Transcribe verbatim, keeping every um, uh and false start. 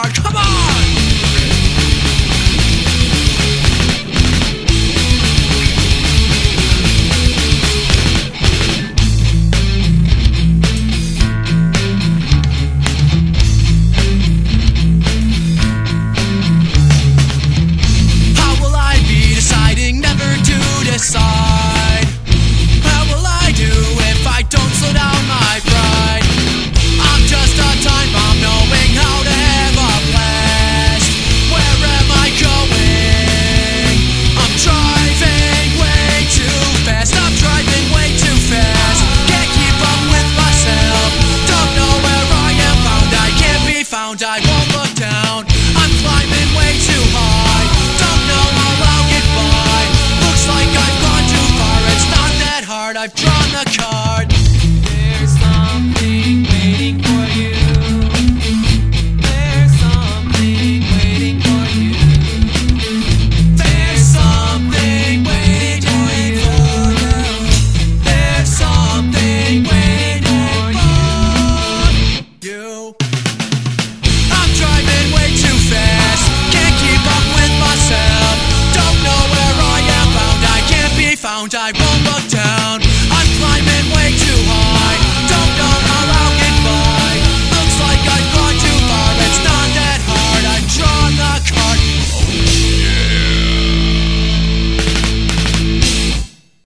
yard. Come on! Decide. How will I do if I don't slow down my pride? I'm just a time bomb knowing how to have a blast. Where am I going? I'm driving way too fast. I'm driving way too fast. Can't keep up with myself. Don't know where I am bound. I can't be found. I won't look down. I'm climbing way too high. Don't know how I'll get by. Looks like I've gone too far. It's not that hard. I've drawn the card. There's something waiting for you. There's something waiting for you. There's something waiting for you. There's something waiting for you. I'm driving way too fast. Can't keep up with myself. Don't know where I am bound. I can't be found. I